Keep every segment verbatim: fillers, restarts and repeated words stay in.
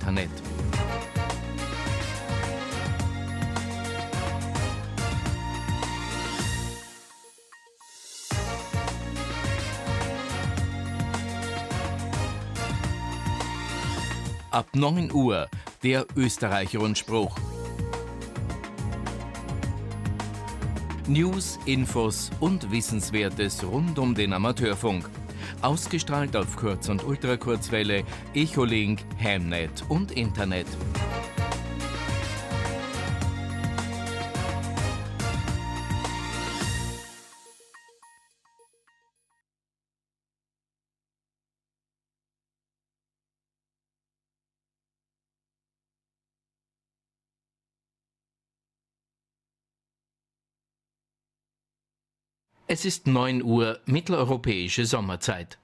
Internet. Ab neun Uhr der Österreich-Rundspruch. News, Infos und Wissenswertes rund um den Amateurfunk. Ausgestrahlt auf Kurz- und Ultrakurzwelle, Echolink, Hamnet und Internet. Es ist neun Uhr mitteleuropäische Sommerzeit.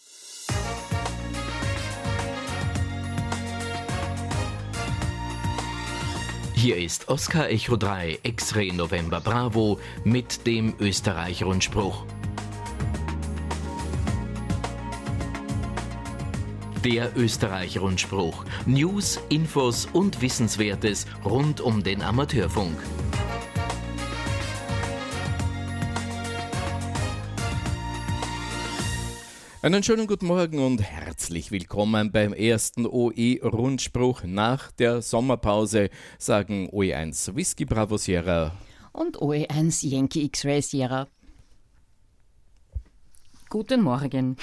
Hier ist Oscar Echo drei X-Ray November Bravo mit dem Österreich-Rundspruch. Der Österreich-Rundspruch. News, Infos und Wissenswertes rund um den Amateurfunk. Einen schönen guten Morgen und herzlich willkommen beim ersten O E-Rundspruch nach der Sommerpause, sagen O E eins Whisky Bravo Sierra und O E eins Yankee X-Ray Sierra. Guten Morgen.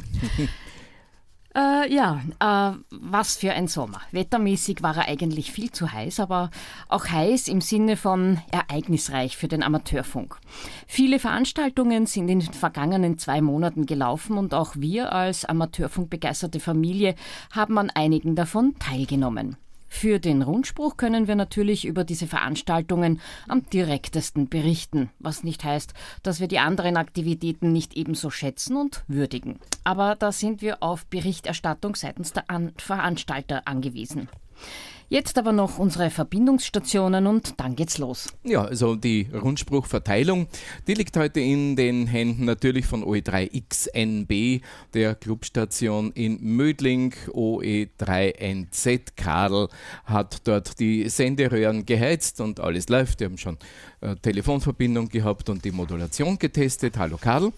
Äh, ja, äh, was für ein Sommer. Wettermäßig war er eigentlich viel zu heiß, aber auch heiß im Sinne von ereignisreich für den Amateurfunk. Viele Veranstaltungen sind in den vergangenen zwei Monaten gelaufen und auch wir als Amateurfunkbegeisterte Familie haben an einigen davon teilgenommen. Für den Rundspruch können wir natürlich über diese Veranstaltungen am direktesten berichten, was nicht heißt, dass wir die anderen Aktivitäten nicht ebenso schätzen und würdigen. Aber da sind wir auf Berichterstattung seitens der An- Veranstalter angewiesen. Jetzt aber noch unsere Verbindungsstationen und dann geht's los. Ja, also die Rundspruchverteilung, die liegt heute in den Händen natürlich von O E drei X N B, der Clubstation in Mödling. O E drei N Z Karl hat dort die Senderöhren geheizt und alles läuft. Wir haben schon äh, Telefonverbindung gehabt und die Modulation getestet. Hallo Karl.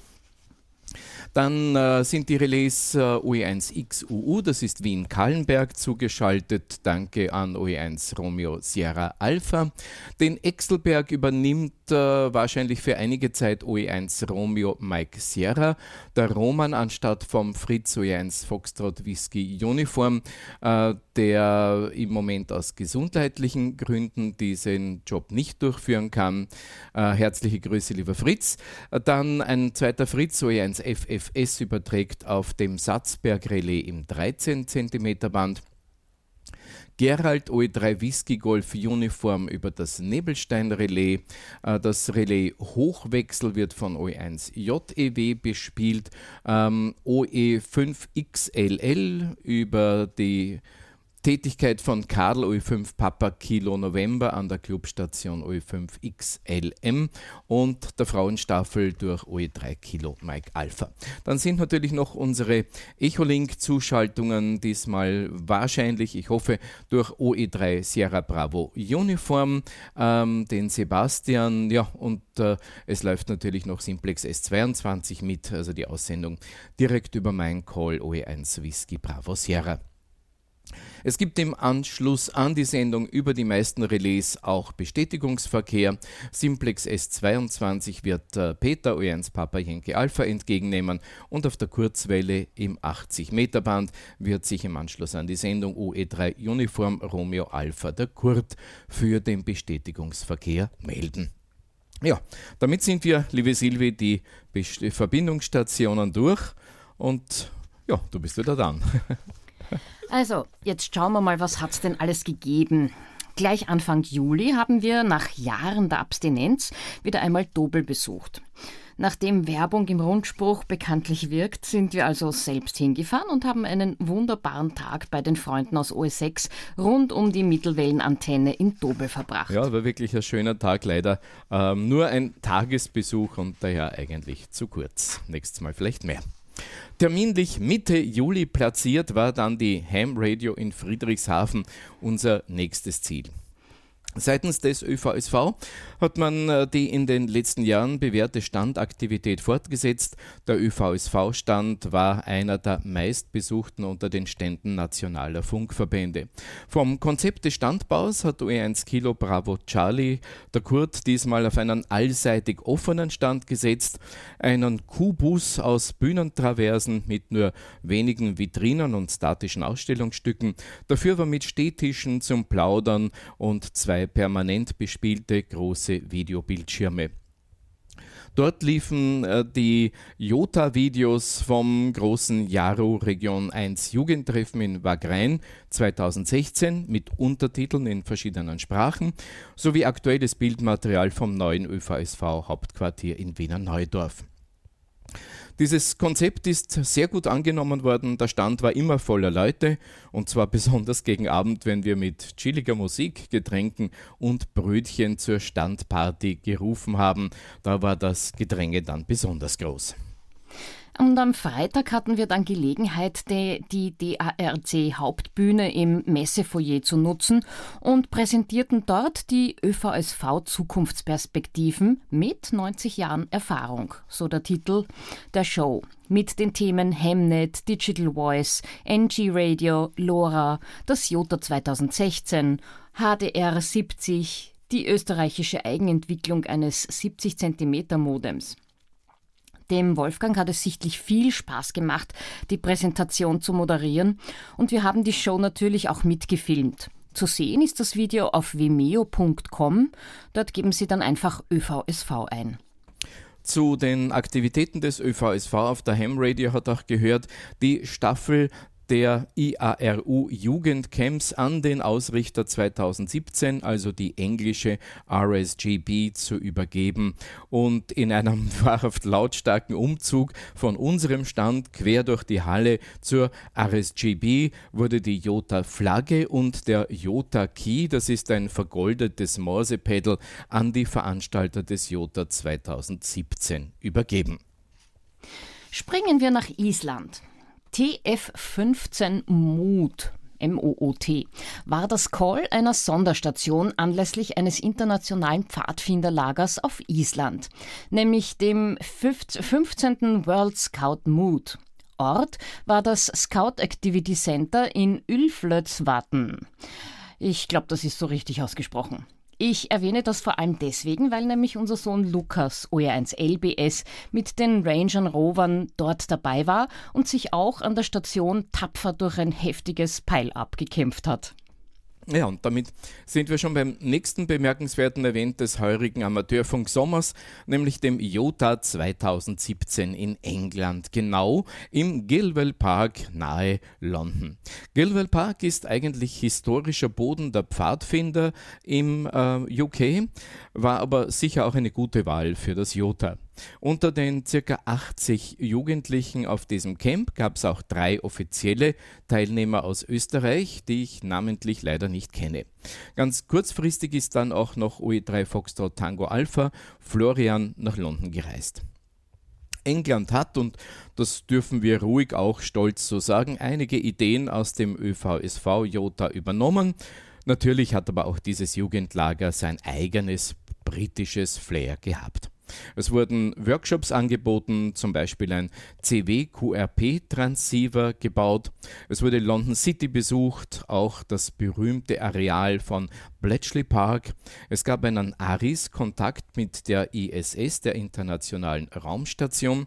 Dann äh, sind die Relais äh, O E eins X U U, das ist Wien-Kallenberg, zugeschaltet. Danke an O E eins Romeo Sierra Alpha. Den Exelberg übernimmt äh, wahrscheinlich für einige Zeit O E eins Romeo Mike Sierra. Der Roman anstatt vom Fritz O E eins Foxtrot Whisky Uniform, äh, der im Moment aus gesundheitlichen Gründen diesen Job nicht durchführen kann. Äh, herzliche Grüße, lieber Fritz. Äh, dann ein zweiter Fritz, O E eins F F S, überträgt auf dem Satzberg-Relais im dreizehn Zentimeter Band. Gerald O E drei Whisky Golf Uniform über das Nebelstein-Relais. Das Relais Hochwechsel wird von O E eins J E W bespielt. Ähm, O E fünf X L L über die Tätigkeit von Karl O E fünf Papa Kilo November an der Clubstation O E fünf X L M und der Frauenstaffel durch O E drei Kilo Mike Alpha. Dann sind natürlich noch unsere Echolink-Zuschaltungen, diesmal wahrscheinlich, ich hoffe, durch O E drei Sierra Bravo Uniform, ähm, den Sebastian, ja, und äh, es läuft natürlich noch Simplex S zweiundzwanzig mit, also die Aussendung direkt über mein Call O E eins Whisky Bravo Sierra. Es gibt im Anschluss an die Sendung über die meisten Relais auch Bestätigungsverkehr. Simplex S zweiundzwanzig wird äh, Peter O E eins Papa Yankee Alpha entgegennehmen und auf der Kurzwelle im achtzig Meter Band wird sich im Anschluss an die Sendung O E drei Uniform Romeo Alpha der Kurt für den Bestätigungsverkehr melden. Ja, damit sind wir, liebe Silvi, die Best- Verbindungsstationen durch und ja, du bist wieder dran. Also, jetzt schauen wir mal, was hat es denn alles gegeben. Gleich Anfang Juli haben wir nach Jahren der Abstinenz wieder einmal Dobel besucht. Nachdem Werbung im Rundspruch bekanntlich wirkt, sind wir also selbst hingefahren und haben einen wunderbaren Tag bei den Freunden aus O E sechs rund um die Mittelwellenantenne in Dobel verbracht. Ja, war wirklich ein schöner Tag, leider ähm, nur ein Tagesbesuch und daher eigentlich zu kurz. Nächstes Mal vielleicht mehr. Terminlich Mitte Juli platziert war dann die Ham Radio in Friedrichshafen unser nächstes Ziel. Seitens des Ö V S V hat man die in den letzten Jahren bewährte Standaktivität fortgesetzt. Der Ö V S V-Stand war einer der meistbesuchten unter den Ständen nationaler Funkverbände. Vom Konzept des Standbaus hat O E eins Kilo Bravo Charlie der Kurt diesmal auf einen allseitig offenen Stand gesetzt, einen Kubus aus Bühnentraversen mit nur wenigen Vitrinen und statischen Ausstellungsstücken, dafür aber mit Stehtischen zum Plaudern und zwei permanent bespielte große Videobildschirme. Dort liefen äh, die Jota-Videos vom großen Jaro Region eins Jugendtreffen in Wagrain zweitausendsechzehn mit Untertiteln in verschiedenen Sprachen sowie aktuelles Bildmaterial vom neuen Ö V S V-Hauptquartier in Wiener Neudorf. Dieses Konzept ist sehr gut angenommen worden. Der Stand war immer voller Leute und zwar besonders gegen Abend, wenn wir mit chilliger Musik, Getränken und Brötchen zur Standparty gerufen haben. Da war das Gedränge dann besonders groß. Und am Freitag hatten wir dann Gelegenheit, die, die D A R C-Hauptbühne im Messefoyer zu nutzen und präsentierten dort die Ö V S V-Zukunftsperspektiven mit neunzig Jahren Erfahrung, so der Titel der Show. Mit den Themen Hamnet, Digital Voice, N G Radio, LoRa, das Jota zweitausendsechzehn, H D R siebzig, die österreichische Eigenentwicklung eines siebzig Zentimeter Modems. Dem Wolfgang hat es sichtlich viel Spaß gemacht, die Präsentation zu moderieren und wir haben die Show natürlich auch mitgefilmt. Zu sehen ist das Video auf vimeo punkt com, dort geben Sie dann einfach Ö V S V ein. Zu den Aktivitäten des Ö V S V auf der Ham Radio hat auch gehört, die Staffel der I A R U-Jugendcamps an den Ausrichter zweitausendsiebzehn, also die englische R S G B, zu übergeben und in einem wahrhaft lautstarken Umzug von unserem Stand quer durch die Halle zur R S G B wurde die Jota-Flagge und der Jota-Key, das ist ein vergoldetes Morsepedal, an die Veranstalter des Jota zweitausendsiebzehn übergeben. Springen wir nach Island. T F fünfzehn Moot, M O O T, war das Call einer Sonderstation anlässlich eines internationalen Pfadfinderlagers auf Island, nämlich dem fünfzehnten World Scout Moot. Ort war das Scout Activity Center in Ylflötsvatn. Ich glaube, das ist so richtig ausgesprochen. Ich erwähne das vor allem deswegen, weil nämlich unser Sohn Lukas, O E eins L B S, mit den Rangern Rovern dort dabei war und sich auch an der Station tapfer durch ein heftiges Pile-Up gekämpft hat. Ja, und damit sind wir schon beim nächsten bemerkenswerten Event des heurigen Amateurfunk-Sommers, nämlich dem Jota zweitausendsiebzehn in England, genau im Gilwell Park nahe London. Gilwell Park ist eigentlich historischer Boden der Pfadfinder im äh, U K, war aber sicher auch eine gute Wahl für das Jota. Unter den ca. achtzig Jugendlichen auf diesem Camp gab es auch drei offizielle Teilnehmer aus Österreich, die ich namentlich leider nicht kenne. Ganz kurzfristig ist dann auch noch O E drei Foxtrot Tango Alpha Florian nach London gereist. England hat, und das dürfen wir ruhig auch stolz so sagen, einige Ideen aus dem Ö V S V Jota übernommen. Natürlich hat aber auch dieses Jugendlager sein eigenes britisches Flair gehabt. Es wurden Workshops angeboten, zum Beispiel ein C W Q R P-Transceiver gebaut. Es wurde London City besucht, auch das berühmte Areal von Bletchley Park. Es gab einen A R I S-Kontakt mit der I S S, der Internationalen Raumstation,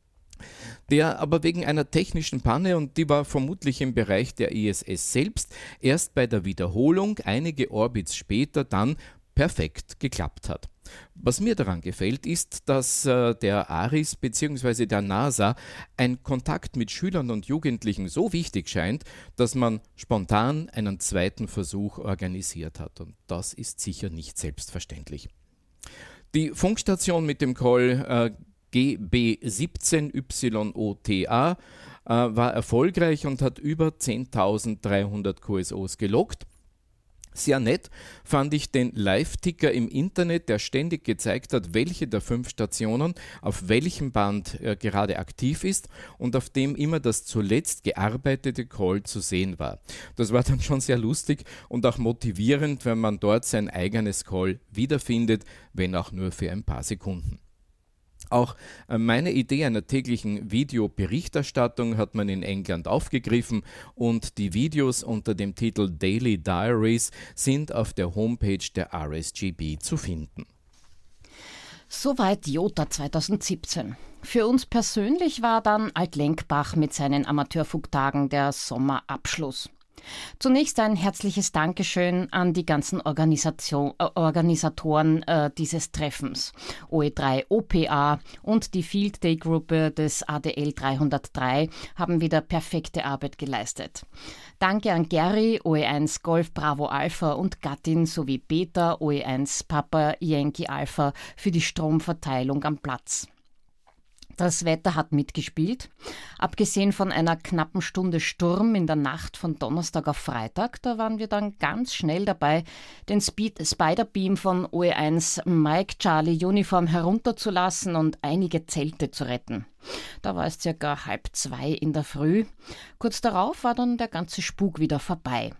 der aber wegen einer technischen Panne, und die war vermutlich im Bereich der I S S selbst, erst bei der Wiederholung einige Orbits später dann perfekt geklappt hat. Was mir daran gefällt, ist, dass äh, der A R I S bzw. der NASA ein Kontakt mit Schülern und Jugendlichen so wichtig scheint, dass man spontan einen zweiten Versuch organisiert hat. Und das ist sicher nicht selbstverständlich. Die Funkstation mit dem Call äh, G B siebzehn Y O T A äh, war erfolgreich und hat über zehntausenddreihundert Q S Os gelockt. Sehr nett fand ich den Live-Ticker im Internet, der ständig gezeigt hat, welche der fünf Stationen auf welchem Band äh, gerade aktiv ist und auf dem immer das zuletzt gearbeitete Call zu sehen war. Das war dann schon sehr lustig und auch motivierend, wenn man dort sein eigenes Call wiederfindet, wenn auch nur für ein paar Sekunden. Auch meine Idee einer täglichen Videoberichterstattung hat man in England aufgegriffen und die Videos unter dem Titel Daily Diaries sind auf der Homepage der R S G B zu finden. Soweit Jota zweitausendsiebzehn. Für uns persönlich war dann Altlenkbach mit seinen Amateurfugtagen der Sommerabschluss. Zunächst ein herzliches Dankeschön an die ganzen Organisation, äh, Organisatoren äh, dieses Treffens. O E drei O P A und die Field Day Gruppe des A D L dreihundertdrei haben wieder perfekte Arbeit geleistet. Danke an Gary, O E eins Golf Bravo Alpha und Gattin sowie Beta, O E eins Papa Yankee Alpha für die Stromverteilung am Platz. Das Wetter hat mitgespielt. Abgesehen von einer knappen Stunde Sturm in der Nacht von Donnerstag auf Freitag, da waren wir dann ganz schnell dabei, den Speed Spider-Beam von O E eins Mike Charlie Uniform herunterzulassen und einige Zelte zu retten. Da war es circa halb zwei in der Früh. Kurz darauf war dann der ganze Spuk wieder vorbei.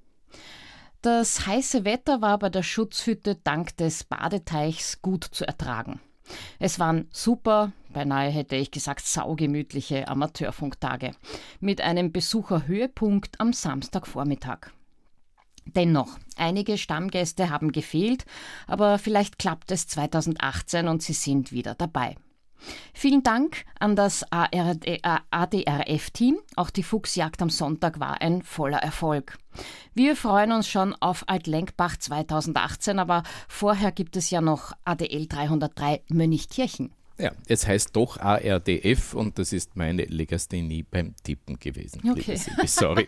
Das heiße Wetter war bei der Schutzhütte dank des Badeteichs gut zu ertragen. Es waren super, beinahe hätte ich gesagt saugemütliche Amateurfunktage mit einem Besucherhöhepunkt am Samstagvormittag. Dennoch, einige Stammgäste haben gefehlt, aber vielleicht klappt es zweitausendachtzehn und sie sind wieder dabei. Vielen Dank an das A D R F-Team. Auch die Fuchsjagd am Sonntag war ein voller Erfolg. Wir freuen uns schon auf Altlenkbach zweitausendachtzehn, aber vorher gibt es ja noch A D L dreihundertdrei Mönchkirchen. Ja, es heißt doch A R D F und das ist meine Legasthenie beim Tippen gewesen. Okay. Silvi, sorry.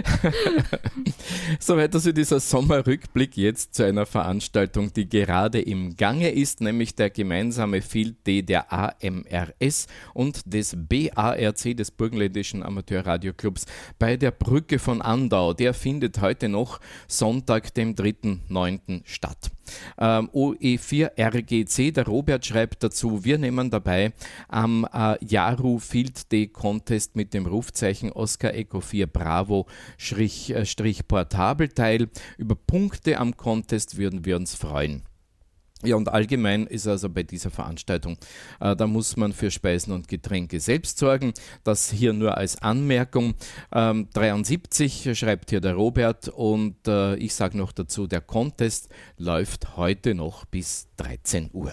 Soweit also dieser Sommerrückblick jetzt zu einer Veranstaltung, die gerade im Gange ist, nämlich der gemeinsame Field Day der A M R S und des B A R C, des Burgenländischen Amateurradioclubs, bei der Brücke von Andau. Der findet heute noch Sonntag, dem dritten neunten statt. Ähm, O E vier R G C, der Robert schreibt dazu, wir nehmen dabei am äh, Yaru Field Day Contest mit dem Rufzeichen Oscar Echo vier Bravo Strich, äh, Strich Portabel teil. Über Punkte am Contest würden wir uns freuen. Ja, und allgemein ist also bei dieser Veranstaltung, äh, da muss man für Speisen und Getränke selbst sorgen. Das hier nur als Anmerkung. Ähm, dreiundsiebzig schreibt hier der Robert und äh, ich sage noch dazu, der Contest läuft heute noch bis dreizehn Uhr.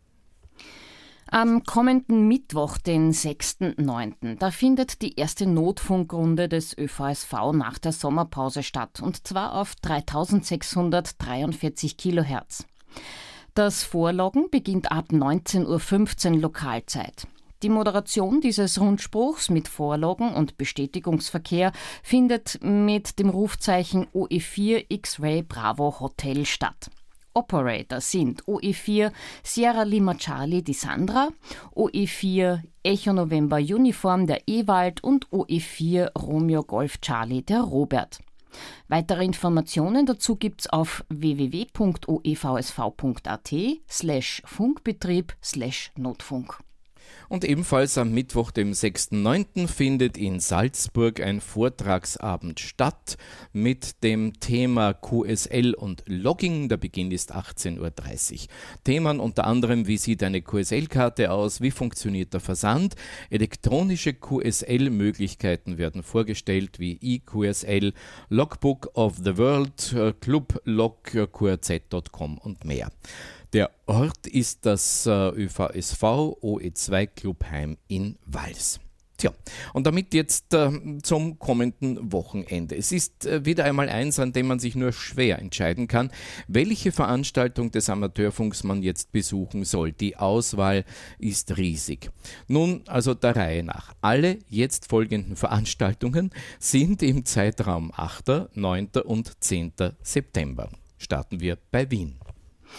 Am kommenden Mittwoch, den sechsten neunten, da findet die erste Notfunkrunde des Ö V S V nach der Sommerpause statt, und zwar auf dreitausendsechshundertdreiundvierzig Kilohertz. Das Vorloggen beginnt ab neunzehn Uhr fünfzehn Lokalzeit. Die Moderation dieses Rundspruchs mit Vorloggen und Bestätigungsverkehr findet mit dem Rufzeichen O E vier X-Ray Bravo Hotel statt. Operator sind O E vier Sierra Lima Charlie die Sandra, O E vier Echo November Uniform der Ewald und O E vier Romeo Golf Charlie der Robert. Weitere Informationen dazu gibt's auf w w w punkt o e v s v punkt a t slash Funkbetrieb slash Notfunk. Und ebenfalls am Mittwoch, dem sechsten neunten findet in Salzburg ein Vortragsabend statt mit dem Thema Q S L und Logging. Der Beginn ist achtzehn Uhr dreißig. Themen unter anderem, wie sieht eine Q S L-Karte aus, wie funktioniert der Versand, elektronische Q S L-Möglichkeiten werden vorgestellt, wie eQ S L, Logbook of the World, Club Log Q R Z Punkt com und mehr. Der Ort ist das äh, Ö V S V O E zwei Clubheim in Wals. Tja, und damit jetzt äh, zum kommenden Wochenende. Es ist äh, wieder einmal eins, an dem man sich nur schwer entscheiden kann, welche Veranstaltung des Amateurfunks man jetzt besuchen soll. Die Auswahl ist riesig. Nun, also der Reihe nach. Alle jetzt folgenden Veranstaltungen sind im Zeitraum achten, neunten und zehnten September. Starten wir bei Wien.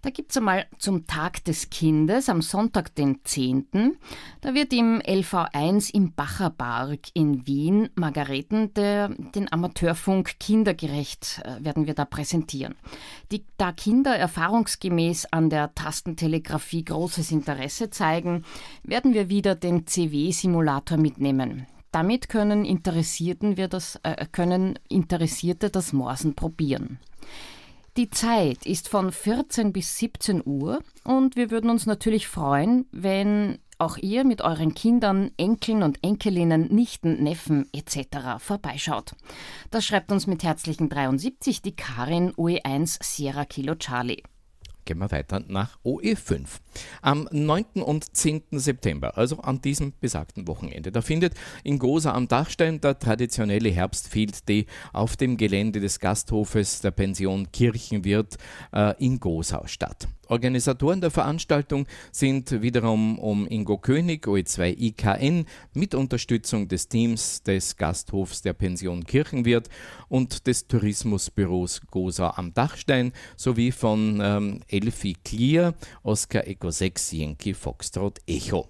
Da gibt es einmal zum Tag des Kindes am Sonntag, den zehnten Da wird im L V eins im Bacherpark in Wien Margareten der, den Amateurfunk kindergerecht äh, werden wir da präsentieren. Die, da Kinder erfahrungsgemäß an der Tastentelegrafie großes Interesse zeigen, werden wir wieder den C W-Simulator mitnehmen. Damit können, Interessierten wir das, äh, können Interessierte das Morsen probieren. Die Zeit ist von vierzehn bis siebzehn Uhr und wir würden uns natürlich freuen, wenn auch ihr mit euren Kindern, Enkeln und Enkelinnen, Nichten, Neffen et cetera vorbeischaut. Das schreibt uns mit herzlichen dreiundsiebzig die Karin O E eins Sierra Kilo Charlie. Gehen wir weiter nach O E fünf. Am neunten und zehnten September, also an diesem besagten Wochenende, da findet in Gosa am Dachstein der traditionelle Herbst-Field Day auf dem Gelände des Gasthofes der Pension Kirchenwirt äh, in Gosa statt. Organisatoren der Veranstaltung sind wiederum um Ingo König, O E zwei I K N, mit Unterstützung des Teams des Gasthofs der Pension Kirchenwirt und des Tourismusbüros Gosa am Dachstein sowie von ähm, Elfi Clear, Oscar Echo sechs, Yankee Foxtrot Echo.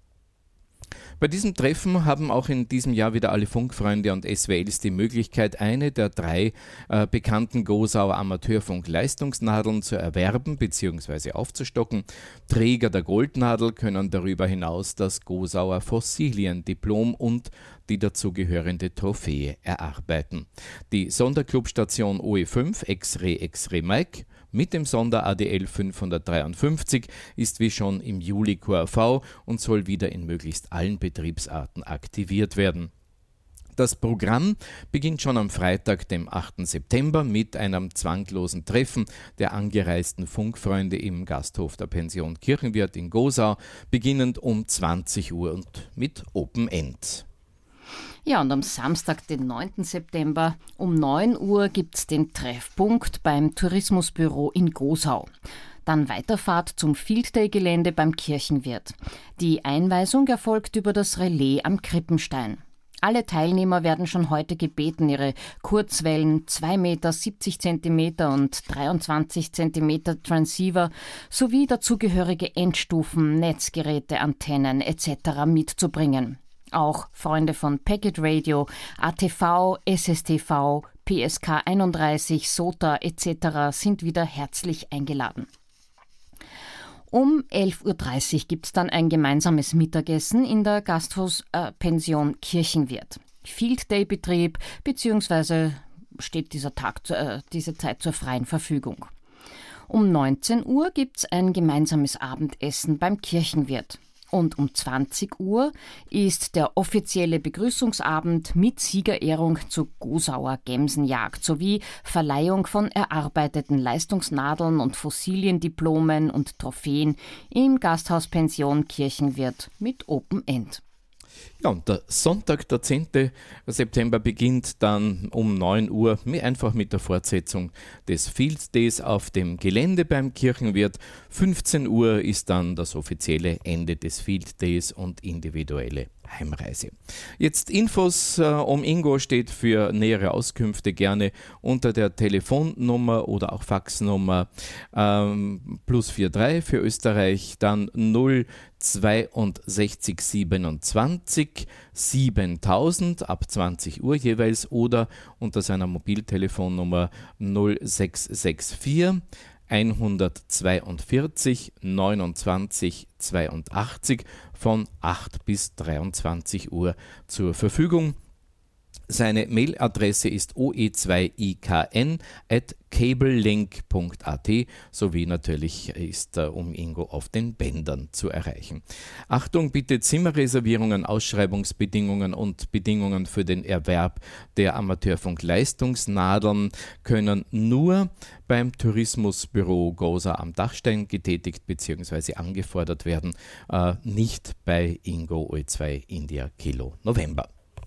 Bei diesem Treffen haben auch in diesem Jahr wieder alle Funkfreunde und S W Ls die Möglichkeit, eine der drei äh, bekannten Gosauer Amateurfunk-Leistungsnadeln zu erwerben bzw. aufzustocken. Träger der Goldnadel können darüber hinaus das Gosauer Fossiliendiplom und die dazugehörende Trophäe erarbeiten. Die Sonderclubstation O E fünf X-Ray X-Ray Mike mit dem Sonder-A D L fünfhundertdreiundfünfzig ist wie schon im Juli Q R V und soll wieder in möglichst allen Betriebsarten aktiviert werden. Das Programm beginnt schon am Freitag, dem achten September, mit einem zwanglosen Treffen der angereisten Funkfreunde im Gasthof der Pension Kirchenwirt in Gosau, beginnend um zwanzig Uhr und mit Open End. Ja, und am Samstag, den neunten September um neun Uhr gibt es den Treffpunkt beim Tourismusbüro in Gosau. Dann Weiterfahrt zum Field Day Gelände beim Kirchenwirt. Die Einweisung erfolgt über das Relais am Krippenstein. Alle Teilnehmer werden schon heute gebeten, ihre Kurzwellen zwei Meter siebzig Zentimeter und dreiundzwanzig Zentimeter Transceiver sowie dazugehörige Endstufen, Netzgeräte, Antennen et cetera mitzubringen. Auch Freunde von Packet Radio, A T V, S S T V, P S K einunddreißig, S O T A et cetera sind wieder herzlich eingeladen. Um elf Uhr dreißig gibt es dann ein gemeinsames Mittagessen in der Gasthofspension äh, Kirchenwirt. Field Day Betrieb bzw. steht dieser Tag, äh, diese Zeit zur freien Verfügung. Um neunzehn Uhr gibt es ein gemeinsames Abendessen beim Kirchenwirt. Und um zwanzig Uhr ist der offizielle Begrüßungsabend mit Siegerehrung zur Gosauer Gemsenjagd sowie Verleihung von erarbeiteten Leistungsnadeln und Fossiliendiplomen und Trophäen im Gasthaus Pension Kirchenwirt mit Open End. Ja, und der Sonntag, der zehnten September, beginnt dann um neun Uhr einfach mit der Fortsetzung des Field Days auf dem Gelände beim Kirchenwirt. fünfzehn Uhr ist dann das offizielle Ende des Field Days und individuelle Heimreise. Jetzt Infos äh, um Ingo steht für nähere Auskünfte gerne unter der Telefonnummer oder auch Faxnummer ähm, plus drei für Österreich, dann null zweiundsechzig siebenundzwanzig siebentausend ab zwanzig Uhr jeweils oder unter seiner Mobiltelefonnummer null sechs sechs vier hundertzweiundvierzig neunundzwanzig zweiundachtzig von acht bis dreiundzwanzig Uhr zur Verfügung. Seine Mailadresse ist o e zwei i k n at cablelink punkt a t sowie natürlich ist er um Ingo auf den Bändern zu erreichen. Achtung bitte, Zimmerreservierungen, Ausschreibungsbedingungen und Bedingungen für den Erwerb der Amateurfunk-Leistungsnadeln können nur beim Tourismusbüro Gosa am Dachstein getätigt bzw. angefordert werden, äh, nicht bei Ingo O E zwei India Kilo November.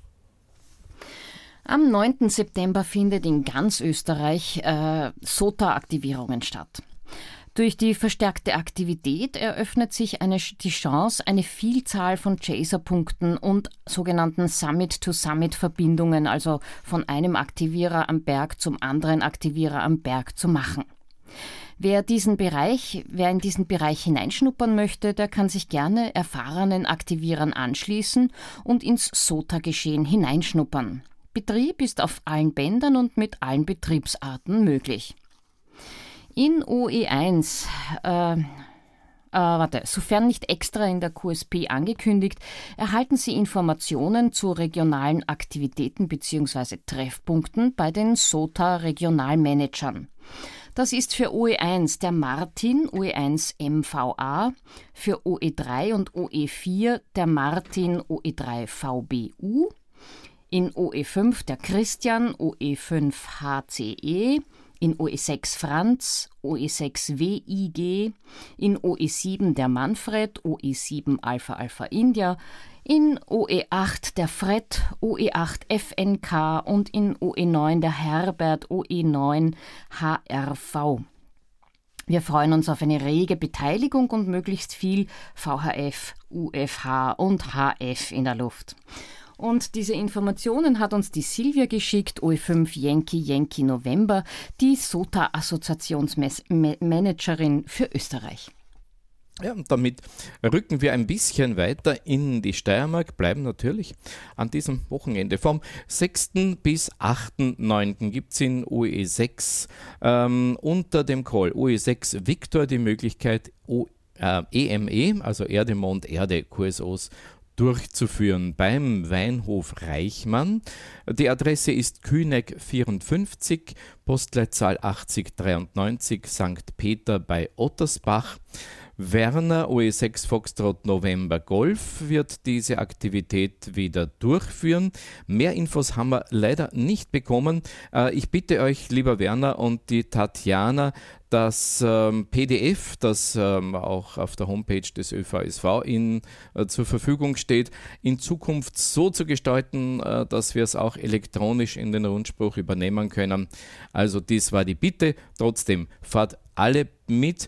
Am neunten September findet in ganz Österreich äh, S O T A-Aktivierungen statt. Durch die verstärkte Aktivität eröffnet sich eine, die Chance, eine Vielzahl von Chaser-Punkten und sogenannten Summit-to-Summit-Verbindungen, also von einem Aktivierer am Berg zum anderen Aktivierer am Berg zu machen. Wer diesen Bereich, wer in diesen Bereich hineinschnuppern möchte, der kann sich gerne erfahrenen Aktivierern anschließen und ins S O T A-Geschehen hineinschnuppern. Betrieb ist auf allen Bändern und mit allen Betriebsarten möglich. In O E eins, äh, Äh, warte, sofern nicht extra in der Q S P angekündigt, erhalten Sie Informationen zu regionalen Aktivitäten bzw. Treffpunkten bei den S O T A-Regionalmanagern. Das ist für O E eins der Martin, O E eins M V A, für O E drei und O E vier der Martin, O E drei V B U, in O E fünf der Christian, O E fünf H C E, in O E sechs Franz, O E sechs W I G, in O E sieben der Manfred, O E sieben Alpha Alpha India, in O E acht der Fred, O E acht F N K und in O E neun der Herbert, O E neun H R V. Wir freuen uns auf eine rege Beteiligung und möglichst viel V H F, U F H und H F in der Luft. Und diese Informationen hat uns die Silvia geschickt, O E fünf Yankee Yankee November, die S O T A-Assoziationsmanagerin für Österreich. Ja, und damit rücken wir ein bisschen weiter in die Steiermark, bleiben natürlich an diesem Wochenende. Vom sechsten bis achten neunten gibt es in O E sechs ähm, unter dem Call O E sechs Victor die Möglichkeit, o, äh, E M E, also Erde, Mond, Erde, Q S Os, durchzuführen beim Weinhof Reichmann. Die Adresse ist Kühneck vierundfünfzig, Postleitzahl achtzig dreiundneunzig, Sankt Peter bei Ottersbach. Werner, O E sechs Foxtrot November Golf, wird diese Aktivität wieder durchführen. Mehr Infos haben wir leider nicht bekommen. Ich bitte euch, lieber Werner und die Tatjana, das ähm, P D F, das ähm, auch auf der Homepage des Ö V S V in, äh, zur Verfügung steht, in Zukunft so zu gestalten, äh, dass wir es auch elektronisch in den Rundspruch übernehmen können. Also dies war die Bitte. Trotzdem, fahrt alle mit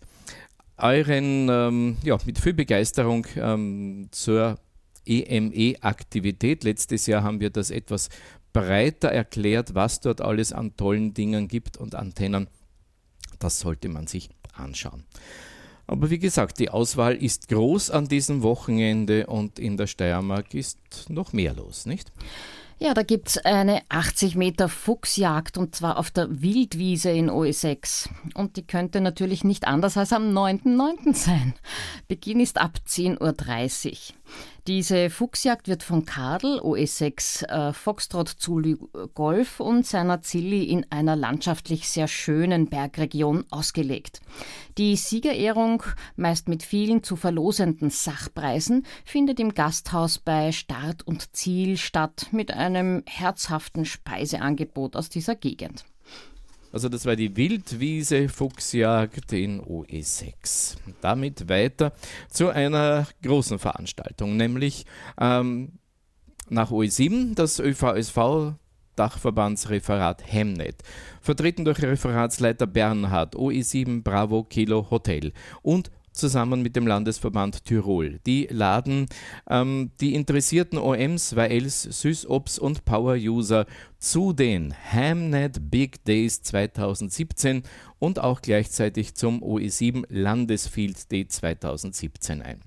euren, ähm, ja, mit viel Begeisterung ähm, zur E M E-Aktivität. Letztes Jahr haben wir das etwas breiter erklärt, was dort alles an tollen Dingen gibt und Antennen. Das sollte man sich anschauen. Aber wie gesagt, die Auswahl ist groß an diesem Wochenende und in der Steiermark ist noch mehr los, nicht? Ja, da gibt's eine achtzig Meter Fuchsjagd und zwar auf der Wildwiese in O E sechs. Und die könnte natürlich nicht anders als am neunten neunten sein. Beginn ist ab zehn Uhr dreißig. Diese Fuchsjagd wird von Kadel, O E sechs äh, Foxtrot Zulu Golf und seiner Zilli in einer landschaftlich sehr schönen Bergregion ausgelegt. Die Siegerehrung, meist mit vielen zu verlosenden Sachpreisen, findet im Gasthaus bei Start und Ziel statt mit einem herzhaften Speiseangebot aus dieser Gegend. Also das war die Wildwiese Fuchsjagd in O E sechs. Damit weiter zu einer großen Veranstaltung, nämlich ähm, nach O E sieben, das Ö V S V Dachverbandsreferat Hemnet, vertreten durch Referatsleiter Bernhard, O E sieben Bravo Kilo Hotel und zusammen mit dem Landesverband Tirol. Die laden ähm, die interessierten O Ms, W Ls, SysOps und Power-User zu den Hamnet Big Days zweitausendsiebzehn und auch gleichzeitig zum O E sieben Landesfield Day zweitausendsiebzehn ein.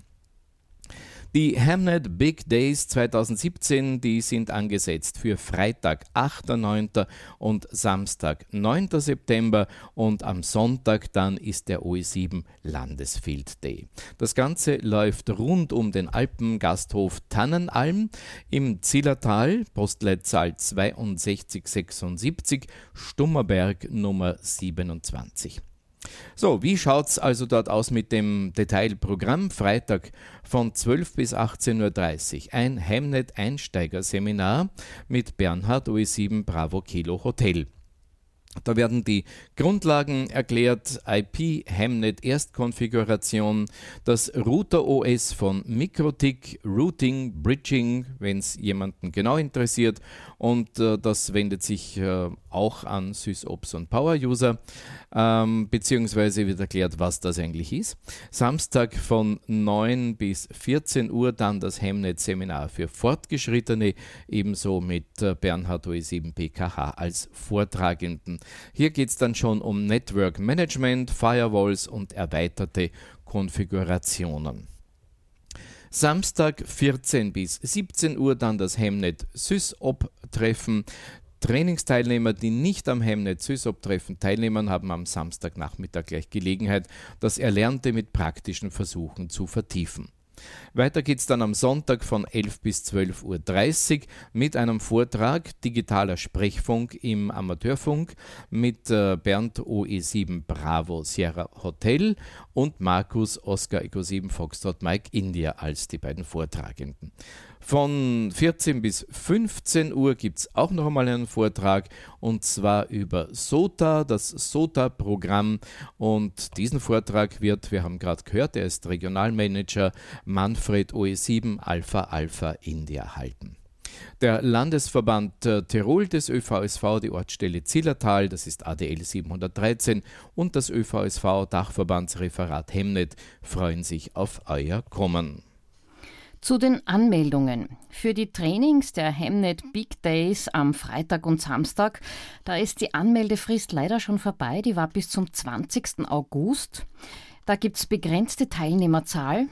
Die Hamnet Big Days zweitausendsiebzehn, die sind angesetzt für Freitag, achter neunter und Samstag, neunter September und am Sonntag dann ist der O E sieben Landesfield Day. Das Ganze läuft rund um den Alpengasthof Tannenalm im Zillertal, Postleitzahl zweiundsechzig sechsundsiebzig, Stummerberg Nummer siebenundzwanzig. So, wie schaut es also dort aus mit dem Detailprogramm? Freitag von zwölf bis achtzehn Uhr dreißig ein Hamnet-Einsteigerseminar mit Bernhard, O E sieben Bravo Kilo Hotel. Da werden die Grundlagen erklärt, I P, Hamnet Erstkonfiguration, das Router-O S von Mikrotik, Routing, Bridging, wenn es jemanden genau interessiert, und äh, das wendet sich äh, auch an SysOps und Power-User, ähm, beziehungsweise wird erklärt, was das eigentlich ist. Samstag von neun bis vierzehn Uhr dann das Hamnet-Seminar für Fortgeschrittene, ebenso mit äh, Bernhard, O E sieben P K H als Vortragenden. Hier geht es dann schon um Network Management, Firewalls und erweiterte Konfigurationen. Samstag vierzehn bis siebzehn Uhr dann das Hemnet SysOp-Treffen. Trainingsteilnehmer, die nicht am Hemnet SysOp-Treffen teilnehmen, haben am Samstagnachmittag gleich Gelegenheit, das Erlernte mit praktischen Versuchen zu vertiefen. Weiter geht es dann am Sonntag von elf bis zwölf Uhr dreißig mit einem Vortrag Digitaler Sprechfunk im Amateurfunk mit äh, Bernd O E sieben Bravo Sierra Hotel und Markus Oscar Echo sieben Foxtrot Mike India als die beiden Vortragenden. Von vierzehn bis fünfzehn Uhr gibt es auch noch einmal einen Vortrag und zwar über S O T A, das S O T A-Programm, und diesen Vortrag wird, wir haben gerade gehört, er ist Regionalmanager Manfred O E sieben Alpha Alpha India halten. Der Landesverband äh, Tirol des Ö V S V, die Ortsstelle Zillertal, das ist A D L siebenhundertdreizehn, und das Ö V S V Dachverbandsreferat Hemnet freuen sich auf euer Kommen. Zu den Anmeldungen. Für die Trainings der Hemnet Big Days am Freitag und Samstag, da ist die Anmeldefrist leider schon vorbei, die war bis zum zwanzigsten August. Da gibt es begrenzte Teilnehmerzahl.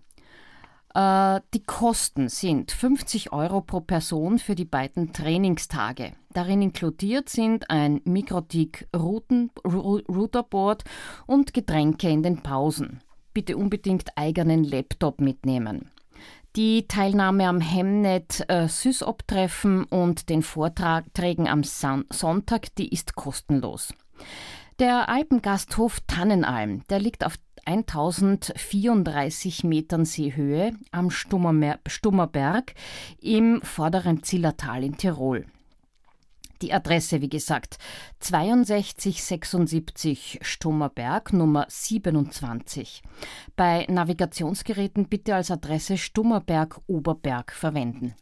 Äh, die Kosten sind fünfzig Euro pro Person für die beiden Trainingstage. Darin inkludiert sind ein Mikrotik Routen, Routerboard und Getränke in den Pausen. Bitte unbedingt eigenen Laptop mitnehmen. Die Teilnahme am Hemnet äh, SysOp-Treffen und den Vorträgen am Son- Sonntag, die ist kostenlos. Der Alpengasthof Tannenalm, der liegt auf eintausendvierunddreißig Metern Seehöhe am Stummermer- Stummerberg im vorderen Zillertal in Tirol. Die Adresse, wie gesagt, zweiundsechzig sechsundsiebzig Stummerberg, Nummer siebenundzwanzig. Bei Navigationsgeräten bitte als Adresse Stummerberg-Oberberg verwenden.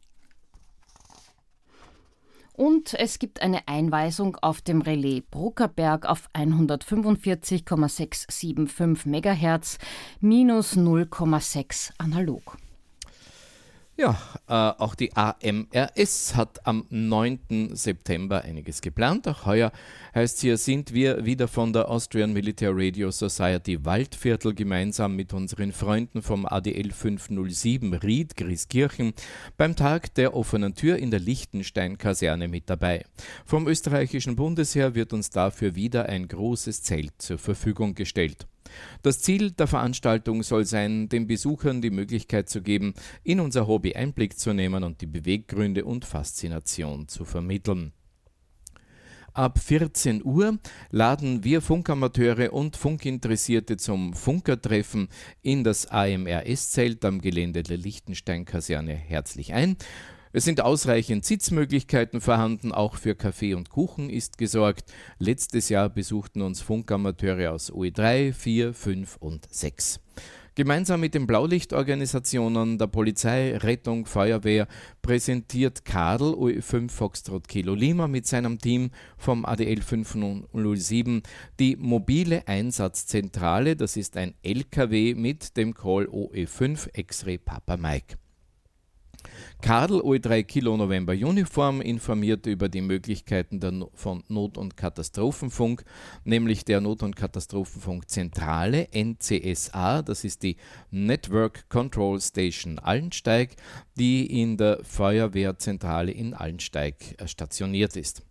Und es gibt eine Einweisung auf dem Relais Bruckerberg auf hundertfünfundvierzig Komma sechshundertfünfundsiebzig Megahertz minus null Komma sechs analog. Ja, äh, auch die A M R S hat am neunten September einiges geplant. Auch heuer heißt hier, sind wir wieder von der Austrian Military Radio Society Waldviertel gemeinsam mit unseren Freunden vom A D L fünfhundertsieben Ried Grieskirchen beim Tag der offenen Tür in der Liechtenstein-Kaserne mit dabei. Vom österreichischen Bundesheer wird uns dafür wieder ein großes Zelt zur Verfügung gestellt. Das Ziel der Veranstaltung soll sein, den Besuchern die Möglichkeit zu geben, in unser Hobby Einblick zu nehmen und die Beweggründe und Faszination zu vermitteln. Ab vierzehn Uhr laden wir Funkamateure und Funkinteressierte zum Funkertreffen in das A M R S-Zelt am Gelände der Liechtenstein-Kaserne herzlich ein. Es sind ausreichend Sitzmöglichkeiten vorhanden, auch für Kaffee und Kuchen ist gesorgt. Letztes Jahr besuchten uns Funkamateure aus O E drei, vier, fünf und sechs. Gemeinsam mit den Blaulichtorganisationen der Polizei, Rettung, Feuerwehr präsentiert Kadel O E fünf Foxtrot Kilo Lima mit seinem Team vom A D L fünfhundertsieben die mobile Einsatzzentrale, das ist ein L K W mit dem Call O E fünf X-Ray Papa Mike. Kadel O E drei Kilo November Uniform informiert über die Möglichkeiten der no- von Not- und Katastrophenfunk, nämlich der Not- und Katastrophenfunkzentrale N C S A, das ist die Network Control Station Allensteig, die in der Feuerwehrzentrale in Allensteig äh, stationiert ist.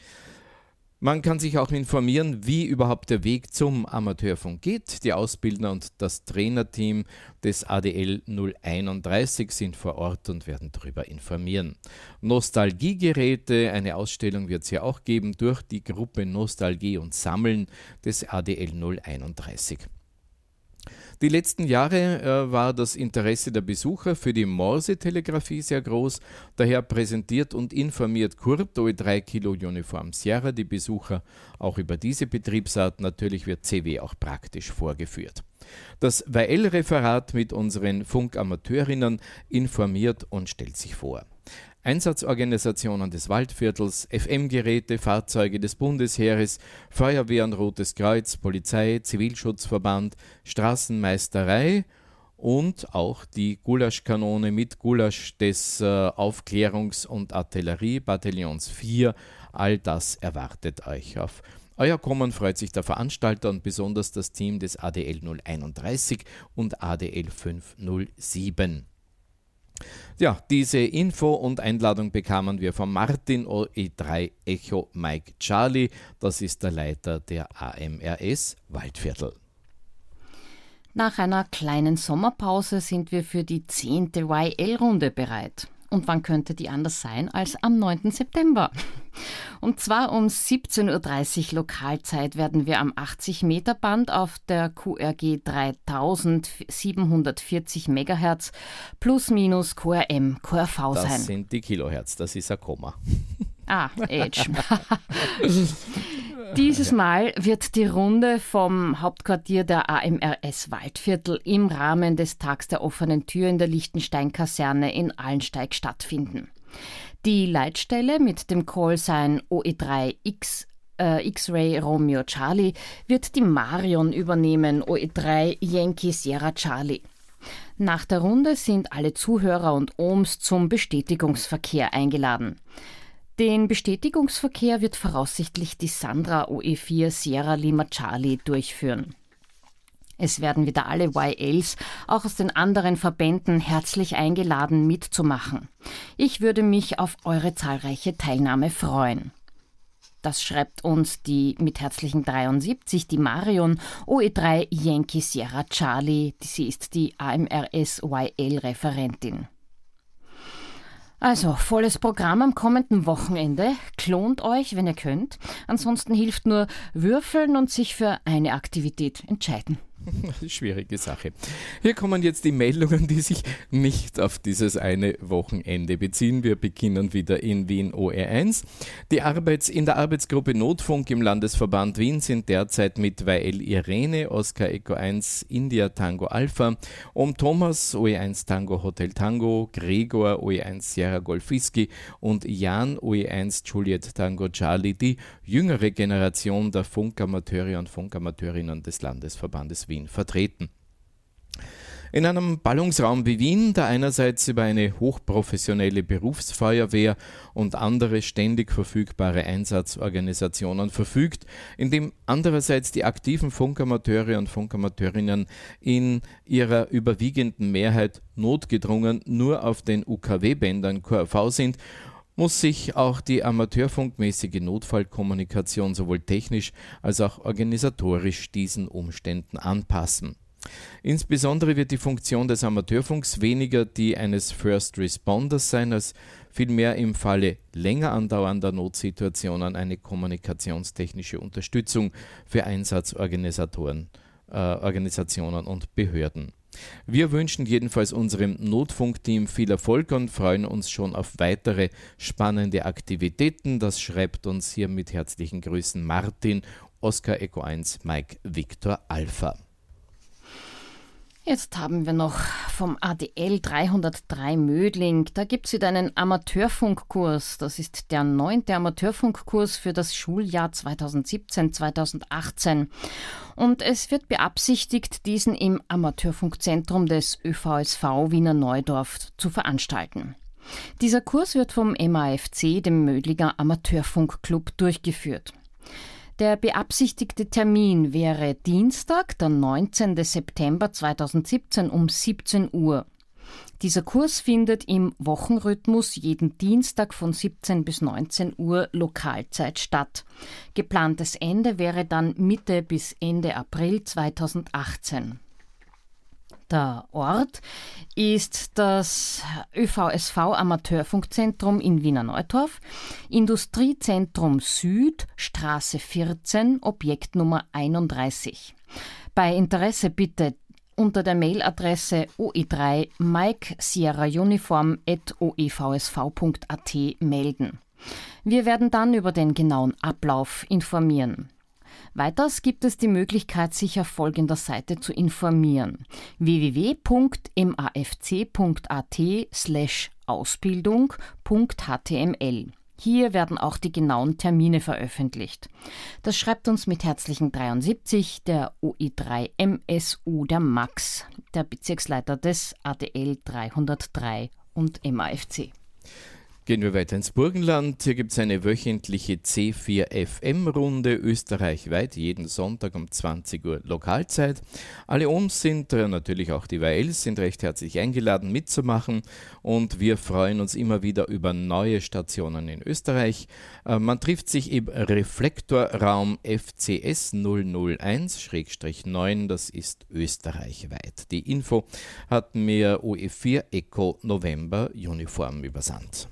Man kann sich auch informieren, wie überhaupt der Weg zum Amateurfunk geht. Die Ausbildner und das Trainerteam des A D L null einunddreißig sind vor Ort und werden darüber informieren. Nostalgiegeräte, eine Ausstellung wird es ja auch geben durch die Gruppe Nostalgie und Sammeln des A D L null einunddreißig. Die letzten Jahre äh, war das Interesse der Besucher für die Morse-Telegrafie sehr groß. Daher präsentiert und informiert Kurt O E drei Kilo Uniform Sierra die Besucher auch über diese Betriebsart. Natürlich wird C W auch praktisch vorgeführt. Das W L-Referat mit unseren Funkamateurinnen informiert und stellt sich vor. Einsatzorganisationen des Waldviertels, F M-Geräte, Fahrzeuge des Bundesheeres, Feuerwehr und Rotes Kreuz, Polizei, Zivilschutzverband, Straßenmeisterei und auch die Gulaschkanone mit Gulasch des äh, Aufklärungs- und Artilleriebataillons vier All das erwartet euch. Auf euer Kommen freut sich der Veranstalter und besonders das Team des A D L null einunddreißig und A D L fünf null sieben. Ja, diese Info und Einladung bekamen wir von Martin O E drei Echo Mike Charlie. Das ist der Leiter der A M R S Waldviertel. Nach einer kleinen Sommerpause sind wir für die zehnte Y L-Runde bereit. Und wann könnte die anders sein als am neunten September? Und zwar um siebzehn Uhr dreißig Lokalzeit werden wir am achtzig Meter Band auf der Q R G dreitausendsiebenhundertvierzig Megahertz plus minus Q R M, Q R V sein. Das sind die Kilohertz, das ist ein Komma. Ah, Edge. Dieses Mal wird die Runde vom Hauptquartier der A M R S Waldviertel im Rahmen des Tags der offenen Tür in der Liechtenstein-Kaserne in Allensteig stattfinden. Die Leitstelle mit dem Callsign O E drei X äh, X-Ray Romeo Charlie wird die Marion übernehmen, O E drei Yankee Sierra Charlie. Nach der Runde sind alle Zuhörer und Ohms zum Bestätigungsverkehr eingeladen. Den Bestätigungsverkehr wird voraussichtlich die Sandra O E vier Sierra Lima Charlie durchführen. Es werden wieder alle Y Ls, auch aus den anderen Verbänden, herzlich eingeladen, mitzumachen. Ich würde mich auf eure zahlreiche Teilnahme freuen. Das schreibt uns die mit herzlichen dreiundsiebzig, die Marion O E drei Yankee Sierra Charlie. Sie ist die A M R S Y L-Referentin. Also, volles Programm am kommenden Wochenende. Klont euch, wenn ihr könnt. Ansonsten hilft nur würfeln und sich für eine Aktivität entscheiden. Schwierige Sache. Hier kommen jetzt die Meldungen, die sich nicht auf dieses eine Wochenende beziehen. Wir beginnen wieder in Wien O R eins. Die Arbeits-, in der Arbeitsgruppe Notfunk im Landesverband Wien sind derzeit mit Y L Irene, Oscar Echo eins, India Tango Alpha, Om Thomas, O E eins Tango Hotel Tango, Gregor, O E eins Sierra Golf Whisky und Jan, O E eins Juliet Tango Charlie, die jüngere Generation der Funkamateure und Funkamateurinnen des Landesverbandes Wien vertreten. In einem Ballungsraum wie Wien, der einerseits über eine hochprofessionelle Berufsfeuerwehr und andere ständig verfügbare Einsatzorganisationen verfügt, in dem andererseits die aktiven Funkamateure und Funkamateurinnen in ihrer überwiegenden Mehrheit notgedrungen nur auf den U K W-Bändern Q R V sind, muss sich auch die amateurfunkmäßige Notfallkommunikation sowohl technisch als auch organisatorisch diesen Umständen anpassen. Insbesondere wird die Funktion des Amateurfunks weniger die eines First Responders sein, als vielmehr im Falle länger andauernder Notsituationen eine kommunikationstechnische Unterstützung für Einsatzorganisatoren, äh, Organisationen und Behörden. Wir wünschen jedenfalls unserem Notfunkteam viel Erfolg und freuen uns schon auf weitere spannende Aktivitäten. Das schreibt uns hier mit herzlichen Grüßen Martin, Oscar Echo eins, Mike Victor Alpha. Jetzt haben wir noch vom A D L dreihundertdrei Mödling. Da gibt es wieder einen Amateurfunkkurs. Das ist der neunte Amateurfunkkurs für das Schuljahr zweitausendsiebzehn zweitausendachtzehn. Und es wird beabsichtigt, diesen im Amateurfunkzentrum des Ö V S V Wiener Neudorf zu veranstalten. Dieser Kurs wird vom M A F C, dem Mödlinger Amateurfunkclub, durchgeführt. Der beabsichtigte Termin wäre Dienstag, der neunzehnten September zweitausendsiebzehn um siebzehn Uhr. Dieser Kurs findet im Wochenrhythmus jeden Dienstag von siebzehn bis neunzehn Uhr Lokalzeit statt. Geplantes Ende wäre dann Mitte bis Ende April zweitausendachtzehn. Der Ort ist das Ö V S V Amateurfunkzentrum in Wiener Neudorf, Industriezentrum Süd, Straße vierzehn, Objektnummer einunddreißig. Bei Interesse bitte unter der Mailadresse o e drei Mike Sierra Uniform at o e v s v punkt a t melden. Wir werden dann über den genauen Ablauf informieren. Weiters gibt es die Möglichkeit, sich auf folgender Seite zu informieren: w w w punkt m a f c punkt a t slash ausbildung punkt h t m l. Hier werden auch die genauen Termine veröffentlicht. Das schreibt uns mit herzlichen dreiundsiebzig der O E drei M S U der Max, der Bezirksleiter des A D L dreihundertdrei und M A F C. Gehen wir weiter ins Burgenland. Hier gibt es eine wöchentliche C vier F M-Runde österreichweit, jeden Sonntag um zwanzig Uhr Lokalzeit. Alle Ohms sind, äh, natürlich auch die W Ls, sind recht herzlich eingeladen mitzumachen und wir freuen uns immer wieder über neue Stationen in Österreich. Äh, man trifft sich im Reflektorraum F C S null null eins neun, das ist österreichweit. Die Info hat mir O E vier Echo November Uniform übersandt.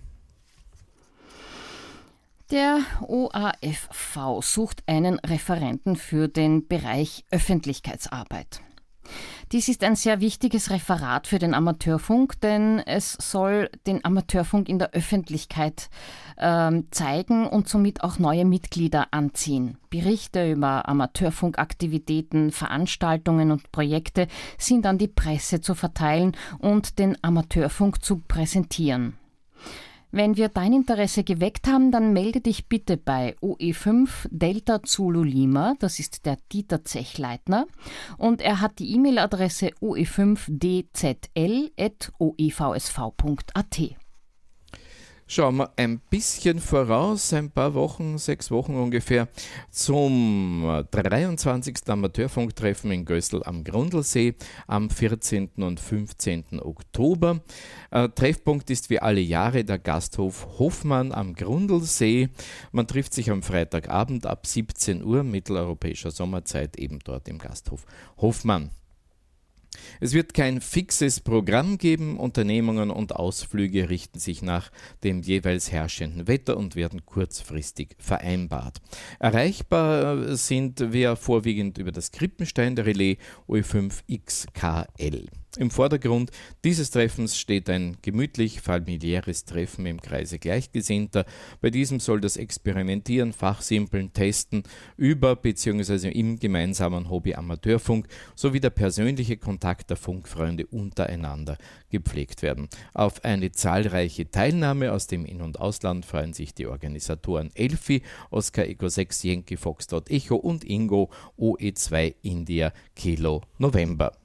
Der O A F V sucht einen Referenten für den Bereich Öffentlichkeitsarbeit. Dies ist ein sehr wichtiges Referat für den Amateurfunk, denn es soll den Amateurfunk in der Öffentlichkeit ähm, zeigen und somit auch neue Mitglieder anziehen. Berichte über Amateurfunkaktivitäten, Veranstaltungen und Projekte sind an die Presse zu verteilen und den Amateurfunk zu präsentieren. Wenn wir dein Interesse geweckt haben, dann melde dich bitte bei O E fünf Delta Zulu Lima, das ist der Dieter Zechleitner, und er hat die E-Mail-Adresse o e fünf d z l at o e v s v punkt a t. Schauen wir ein bisschen voraus, ein paar Wochen, sechs Wochen ungefähr, zum dreiundzwanzigsten Amateurfunktreffen in Gößl am Grundlsee am vierzehnten und fünfzehnten Oktober. Äh, Treffpunkt ist wie alle Jahre der Gasthof Hofmann am Grundlsee. Man trifft sich am Freitagabend ab siebzehn Uhr mitteleuropäischer Sommerzeit eben dort im Gasthof Hofmann. Es wird kein fixes Programm geben, Unternehmungen und Ausflüge richten sich nach dem jeweils herrschenden Wetter und werden kurzfristig vereinbart. Erreichbar sind wir vorwiegend über das Krippenstein-Relais O E fünf X K L. Im Vordergrund dieses Treffens steht ein gemütlich familiäres Treffen im Kreise Gleichgesinnter. Bei diesem soll das Experimentieren, Fachsimpeln, Testen über bzw. im gemeinsamen Hobby Amateurfunk sowie der persönliche Kontakt der Funkfreunde untereinander gepflegt werden. Auf eine zahlreiche Teilnahme aus dem In- und Ausland freuen sich die Organisatoren Elfi, Oscar Echo sechs, Yankee Foxtrot Echo und Ingo O E zwei India Kilo November.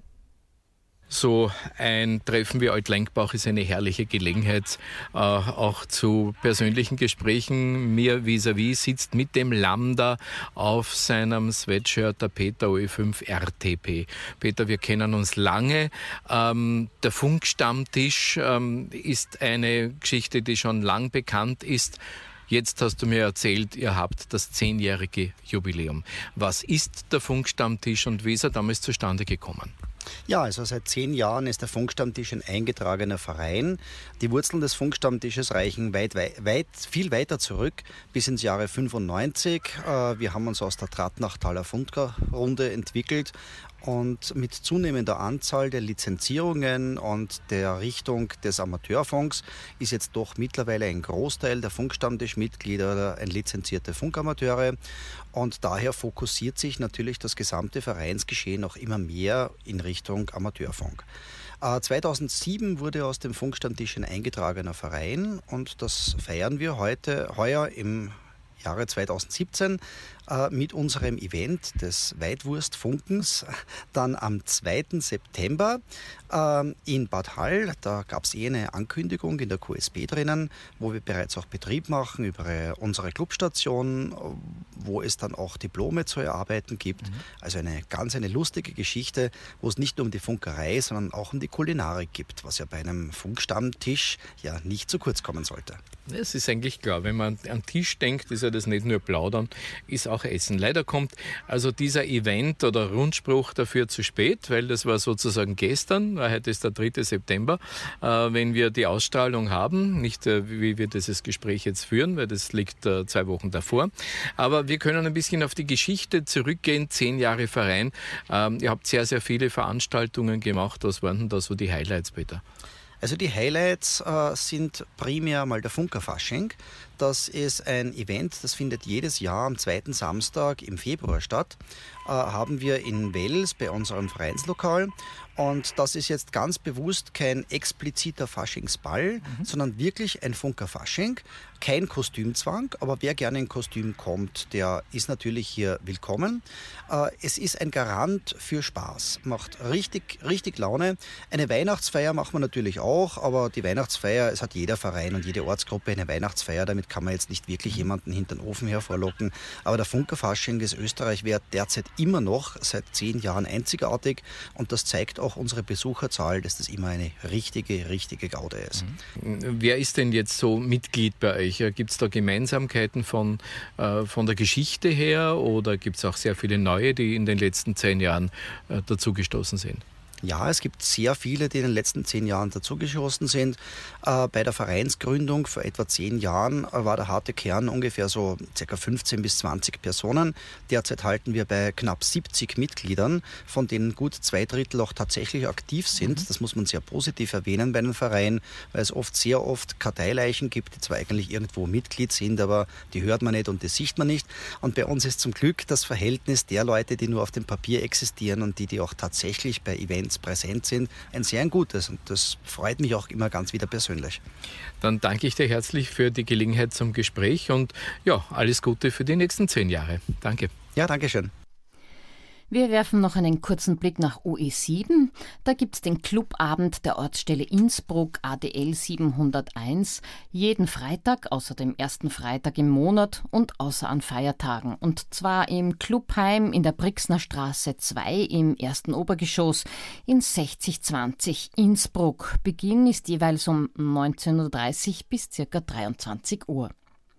So ein Treffen wie Alt-Lenkbach ist eine herrliche Gelegenheit, äh, auch zu persönlichen Gesprächen. Mir vis-à-vis sitzt mit dem Lambda auf seinem Sweatshirt der Peter O E fünf R T P. Peter, wir kennen uns lange. Ähm, der Funkstammtisch ähm, ist eine Geschichte, die schon lang bekannt ist. Jetzt hast du mir erzählt, ihr habt das zehnjährige Jubiläum. Was ist der Funkstammtisch und wie ist er damals zustande gekommen? Ja, also seit zehn Jahren ist der Funkstammtisch ein eingetragener Verein. Die Wurzeln des Funkstammtisches reichen weit, weit, weit, viel weiter zurück, bis ins Jahre fünfundneunzig. Wir haben uns aus der Trattnachtaler Funkrunde entwickelt. Und mit zunehmender Anzahl der Lizenzierungen und der Richtung des Amateurfunks ist jetzt doch mittlerweile ein Großteil der Funkstammtischmitglieder ein lizenzierte Funkamateure. Und daher fokussiert sich natürlich das gesamte Vereinsgeschehen auch immer mehr in Richtung Amateurfunk. zweitausendsieben wurde aus dem Funkstammtisch ein eingetragener Verein und das feiern wir heute, heuer im Jahre zweitausendsiebzehn äh, mit unserem Event des Weitwurstfunkens dann am zweiten September äh, in Bad Hall. Da gab es eh eine Ankündigung in der Q S B drinnen, wo wir bereits auch Betrieb machen über unsere Clubstation, wo es dann auch Diplome zu erarbeiten gibt. Mhm. Also eine ganz eine lustige Geschichte, wo es nicht nur um die Funkerei, sondern auch um die Kulinarik gibt, was ja bei einem Funkstammtisch ja nicht zu kurz kommen sollte. Es ist eigentlich klar, wenn man an Tisch denkt, ist ja das nicht nur Plaudern, ist auch Essen. Leider kommt also dieser Event oder Rundspruch dafür zu spät, weil das war sozusagen gestern, heute ist der dritte September, äh, wenn wir die Ausstrahlung haben, nicht äh, wie wir dieses Gespräch jetzt führen, weil das liegt äh, zwei Wochen davor, aber wir können ein bisschen auf die Geschichte zurückgehen, zehn Jahre Verein. Ähm, ihr habt sehr, sehr viele Veranstaltungen gemacht, was waren denn da so die Highlights, Peter? Also die Highlights äh, sind primär mal der Funkerfasching. Das ist ein Event, das findet jedes Jahr am zweiten Samstag im Februar statt. Äh, haben wir in Wels bei unserem Vereinslokal. Und das ist jetzt ganz bewusst kein expliziter Faschingsball, mhm. sondern wirklich ein Funker-Fasching. Kein Kostümzwang, aber wer gerne in Kostüm kommt, der ist natürlich hier willkommen. Äh, es ist ein Garant für Spaß, macht richtig, richtig Laune. Eine Weihnachtsfeier machen wir natürlich auch, aber die Weihnachtsfeier, es hat jeder Verein und jede Ortsgruppe eine Weihnachtsfeier, damit kann man jetzt nicht wirklich jemanden hinter den Ofen hervorlocken. Aber der Funker-Fasching ist österreichweit derzeit immer noch seit zehn Jahren einzigartig und das zeigt auch unsere Besucherzahl, dass das immer eine richtige, richtige Gaude ist. Mhm. Wer ist denn jetzt so Mitglied bei euch? Gibt es da Gemeinsamkeiten von, äh, von der Geschichte her oder gibt es auch sehr viele neue, die in den letzten zehn Jahren äh, dazugestoßen sind? Ja, es gibt sehr viele, die in den letzten zehn Jahren dazugeschossen sind. Äh, bei der Vereinsgründung vor etwa zehn Jahren äh, war der harte Kern ungefähr so ca. fünfzehn bis zwanzig Personen. Derzeit halten wir bei knapp siebzig Mitgliedern, von denen gut zwei Drittel auch tatsächlich aktiv sind. Mhm. Das muss man sehr positiv erwähnen bei einem Verein, weil es oft sehr oft Karteileichen gibt, die zwar eigentlich irgendwo Mitglied sind, aber die hört man nicht und die sieht man nicht. Und bei uns ist zum Glück das Verhältnis der Leute, die nur auf dem Papier existieren und die, die auch tatsächlich bei Events präsent sind, ein sehr ein gutes und das freut mich auch immer ganz wieder persönlich. Dann danke ich dir herzlich für die Gelegenheit zum Gespräch und ja, alles Gute für die nächsten zehn Jahre. Danke. Ja, danke schön. Wir werfen noch einen kurzen Blick nach O E sieben. Da gibt es den Clubabend der Ortsstelle Innsbruck A D L siebenhunderteins jeden Freitag, außer dem ersten Freitag im Monat und außer an Feiertagen. Und zwar im Clubheim in der Brixner Straße zwei im ersten Obergeschoss in sechzig zwanzig Innsbruck. Beginn ist jeweils um neunzehn Uhr dreißig bis ca. dreiundzwanzig Uhr.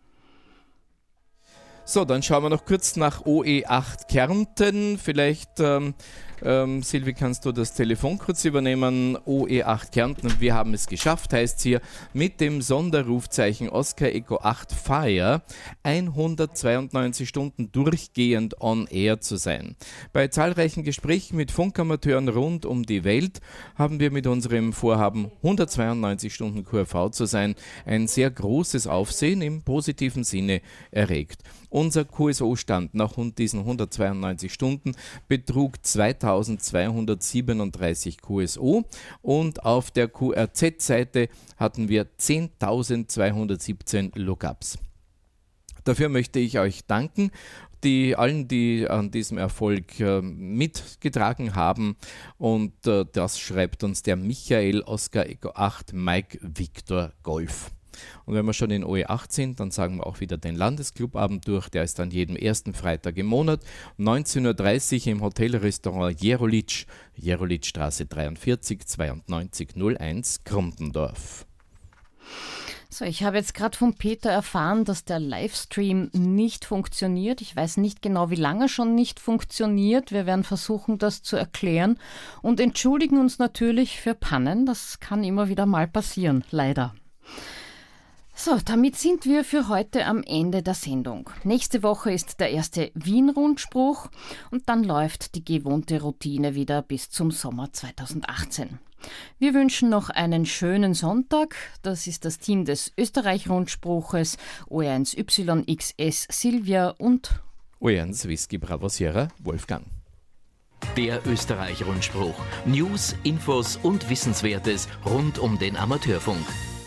So, dann schauen wir noch kurz nach O E acht Kärnten. Vielleicht, ähm, ähm, Silvi, kannst du das Telefon kurz übernehmen? O E acht Kärnten, wir haben es geschafft, heißt es hier, mit dem Sonderrufzeichen Oscar Echo acht Fire hundertzweiundneunzig Stunden durchgehend on air zu sein. Bei zahlreichen Gesprächen mit Funkamateuren rund um die Welt haben wir mit unserem Vorhaben, hundertzweiundneunzig Stunden Q R V zu sein, ein sehr großes Aufsehen im positiven Sinne erregt. Unser Q S O-Stand nach diesen hundertzweiundneunzig Stunden betrug zweitausendzweihundertsiebenunddreißig Q S O und auf der Q R Z-Seite hatten wir zehntausendzweihundertsiebzehn Lookups. Dafür möchte ich euch danken, die allen, die an diesem Erfolg äh, mitgetragen haben. Und äh, das schreibt uns der Michael Oscar Echo acht Mike Victor Golf. Und wenn wir schon in O E acht sind, dann sagen wir auch wieder den Landesclubabend durch. Der ist an jedem ersten Freitag im Monat, neunzehn Uhr dreißig im Hotelrestaurant Jerolitsch, Jerolitzstraße dreiundvierzig zweiundneunzig null eins, Krundendorf. So, ich habe jetzt gerade von Peter erfahren, dass der Livestream nicht funktioniert. Ich weiß nicht genau, wie lange schon nicht funktioniert. Wir werden versuchen, das zu erklären und entschuldigen uns natürlich für Pannen. Das kann immer wieder mal passieren, leider. So, damit sind wir für heute am Ende der Sendung. Nächste Woche ist der erste Wien-Rundspruch und dann läuft die gewohnte Routine wieder bis zum Sommer zweitausendachtzehn. Wir wünschen noch einen schönen Sonntag. Das ist das Team des Österreich-Rundspruches, O E eins Y X S Silvia und O E eins Whisky Bravo Sierra Wolfgang. Der Österreich-Rundspruch. News, Infos und Wissenswertes rund um den Amateurfunk.